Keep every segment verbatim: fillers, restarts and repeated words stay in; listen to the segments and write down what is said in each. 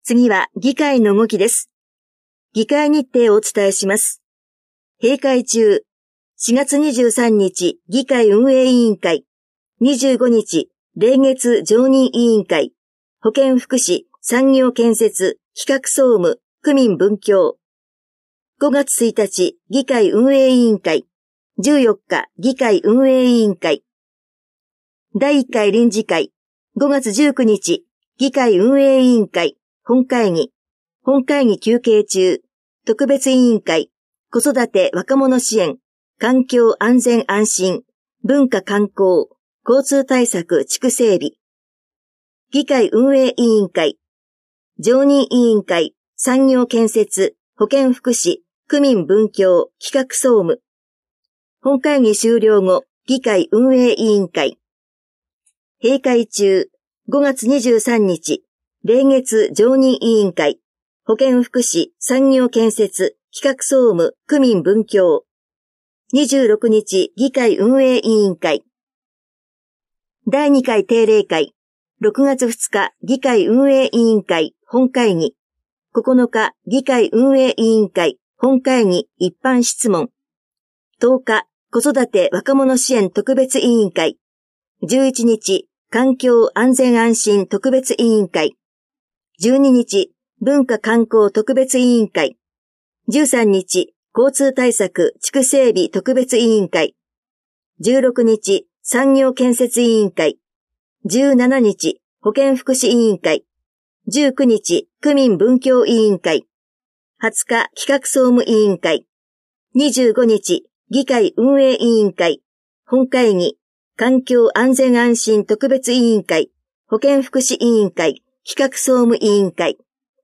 次は議会の動きです。議会日程をお伝えします。閉会中、しがつにじゅうさんにち議会運営委員会、にじゅうごにち例月常任委員会、保健福祉、産業建設、企画総務、区民文教。ごがつついたち議会運営委員会、じゅうよっか議会運営委員会。だいいっかい臨時会、ごがつじゅうくにち議会運営委員会、本会議、本会議休憩中、特別委員会、子育て若者支援、環境安全安心、文化観光、交通対策地区整備。議会運営委員会、常任委員会、産業建設、保健福祉、区民文教、企画総務。本会議終了後、議会運営委員会。閉会中、ごがつにじゅうさんにち、例月常任委員会、保健福祉、産業建設、企画総務、区民文教。にじゅうろくにち、議会運営委員会。だいにかい定例会、ろくがつふつか、議会運営委員会、本会議。ここのか、議会運営委員会、本会議、一般質問。とおか、子育て若者支援特別委員会。じゅういちにち、環境安全安心特別委員会。じゅうににち、文化観光特別委員会。じゅうさんにち、交通対策地区整備特別委員会。じゅうろくにち、産業建設委員会。じゅうしちにち、保健福祉委員会。じゅうくにち、区民文教委員会。はつか、企画総務委員会。にじゅうごにち、議会運営委員会。本会議、環境安全安心特別委員会。保健福祉委員会。企画総務委員会。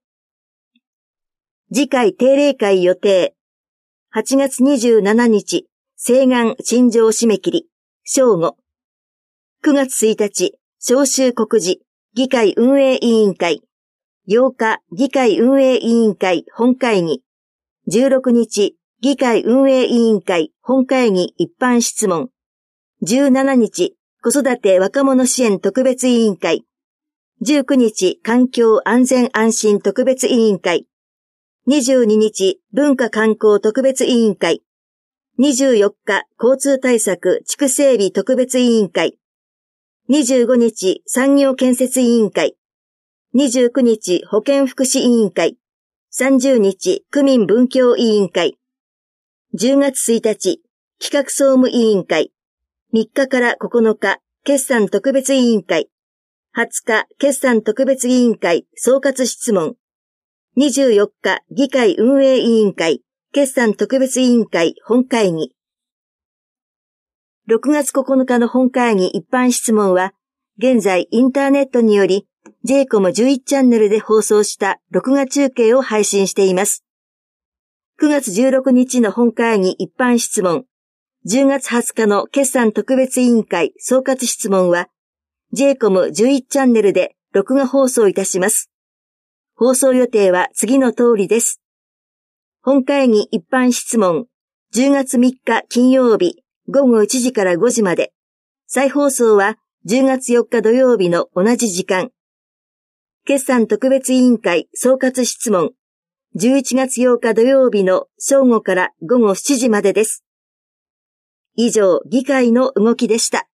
次回定例会予定。はちがつにじゅうしちにち、請願陳情締め切り、正午。くがつついたち、召集告示、議会運営委員会。ようか、議会運営委員会本会議。じゅうろくにち、議会運営委員会本会議一般質問。じゅうしちにち、子育て若者支援特別委員会。じゅうくにち、環境安全安心特別委員会。にじゅうににち、文化観光特別委員会。にじゅうよっか、交通対策地区整備特別委員会。にじゅうごにち、産業建設委員会。にじゅうくにち、保健福祉委員会。さんじゅうにち、区民文教委員会。じゅうがつついたち、企画総務委員会。みっかからここのか、決算特別委員会。はつか、決算特別委員会総括質問。にじゅうよっか、議会運営委員会、決算特別委員会本会議。ろくがつここのかの本会議一般質問は、現在インターネットにより、ジェイコムじゅういち チャンネルで放送した録画中継を配信しています。くがつじゅうろくにちの本会議一般質問、じゅうがつはつかの決算特別委員会総括質問は、ジェイコムじゅういち チャンネルで録画放送いたします。放送予定は次の通りです。本会議一般質問、じゅうがつみっか金曜日ごごいちじからごじまで。再放送はじゅうがつよっか土曜日の同じ時間。決算特別委員会総括質問、じゅういちがつようか土曜日の正午からごごしちじまでです。以上、議会の動きでした。